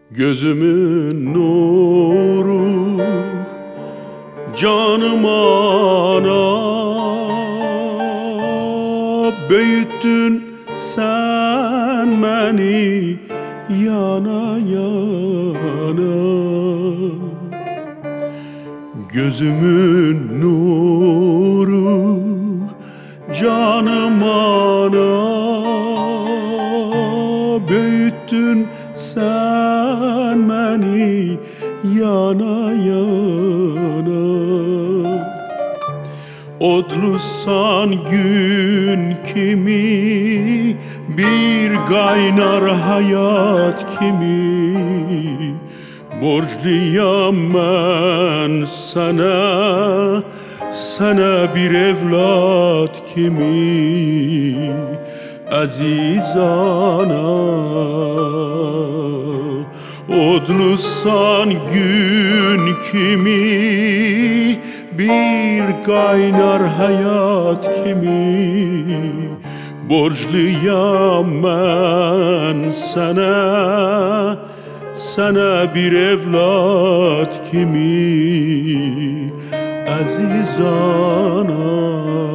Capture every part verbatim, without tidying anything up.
Gözümün nuru, canım ana, büyüttün sen beni yana yana. Gözümün nuru, canım ana, büyüttün sen beni yana yana. Odlusan gün kimi, bir kaynar hayat kimi. Borçluyam ben sana, sana bir evlat kimi. Aziz ana, odlusan gün kimi, bir kaynar hayat kimi. Borçluyam ben sana, sana bir evlat kimi. Aziz ana.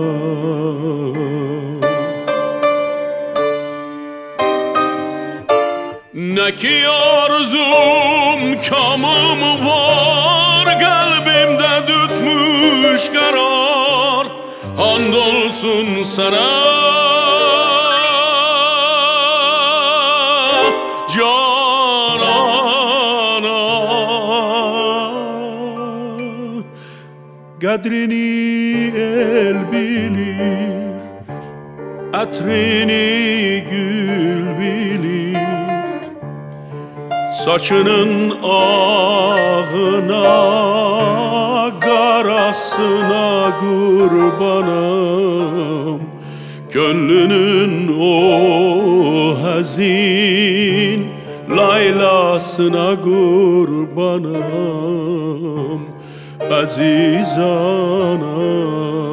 Ne ki arzum kamım var, kalbimde tütmüş karar. Handolsun sana canana, kadrini el bilir, atrini gül bilir. Saçının ağına, karasına kurbanım. Gönlünün o hazin laylasına kurbanım. Aziz ana.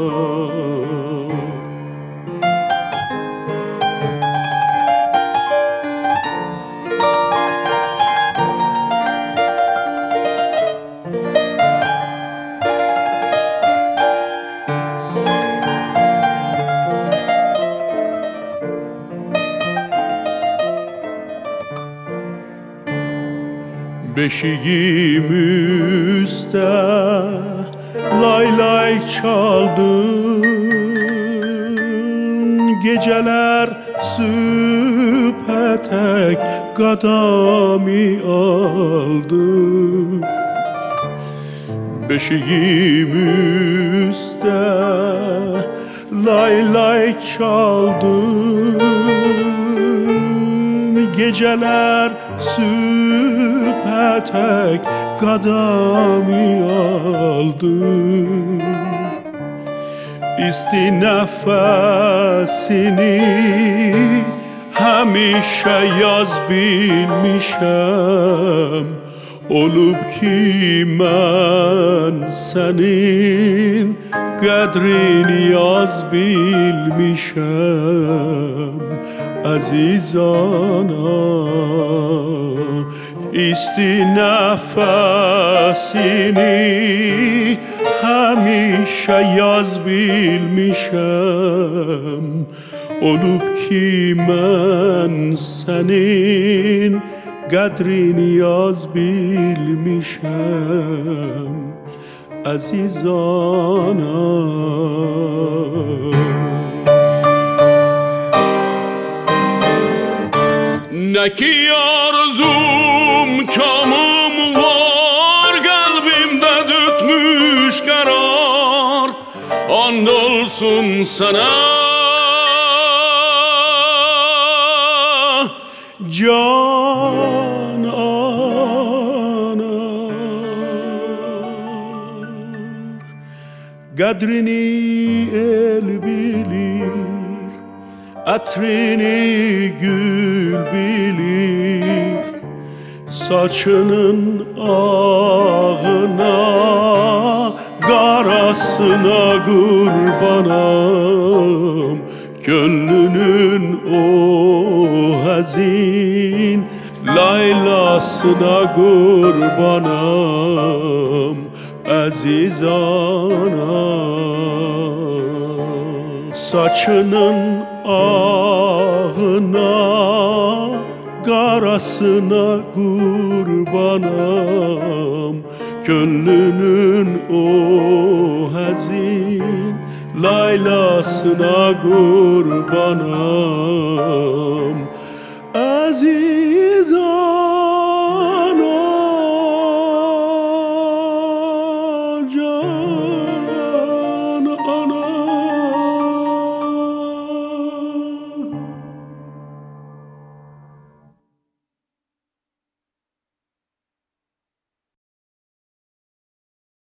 Beşiğim üstte lay lay çaldın, geceler süpetek kadami aldı. Beşiğim üstte lay lay çaldın, geceler süpetek kadami aldı. İsti nefesini hemişe yaz bilmişem. Olup ki ben senin kadrini yaz bilmişem. Aziz ana, isti nefesini hemişe yaz bilmişem. Olup ki ben senin kadrini yaz bilmişem. Aziz ana. Ne ki arzum kamım var, kalbimde tütmüş karar. Andolsun sana can ana, kadrini el bilir, atrini gül bilir. Saçının ağına, karasına kurbanım. Gönlünün o hazin Laylasına kurbanım aziz ana. Saçının ağına, karasına kurbanım, gönlünün o hazin Laylasına kurbanım aziz